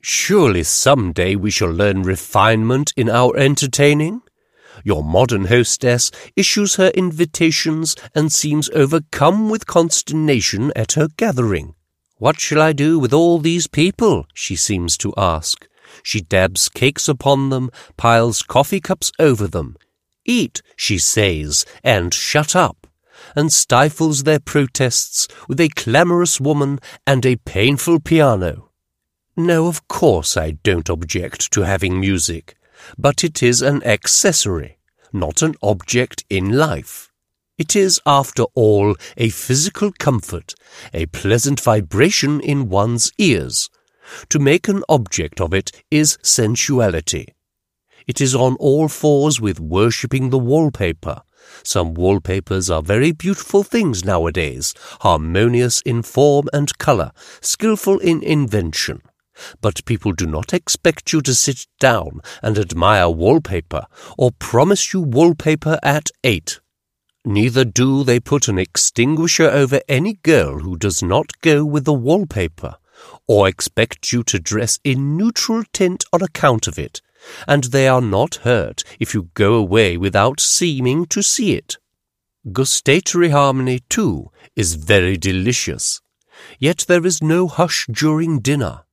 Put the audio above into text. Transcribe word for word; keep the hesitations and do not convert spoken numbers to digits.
Surely some day we shall learn refinement in our entertaining? Your modern hostess issues her invitations and seems overcome with consternation at her gathering. What shall I do with all these people? She seems to ask. She dabs cakes upon them, piles coffee cups over them. Eat, she says, and shut up, and stifles their protests with a clamorous woman and a painful piano. No, of course I don't object to having music, but it is an accessory, not an object in life. It is, after all, a physical comfort, a pleasant vibration in one's ears. To make an object of it is sensuality. It is on all fours with worshipping the wallpaper. Some wallpapers are very beautiful things nowadays, harmonious in form and colour, skilful in invention. But people do not expect you to sit down and admire wallpaper, or promise you wallpaper at eight. Neither do they put an extinguisher over any girl who does not go with the wallpaper, or expect you to dress in neutral tint on account of it, and they are not hurt if you go away without seeming to see it. Gustatory harmony, too, is very delicious. Yet there is no hush during dinner.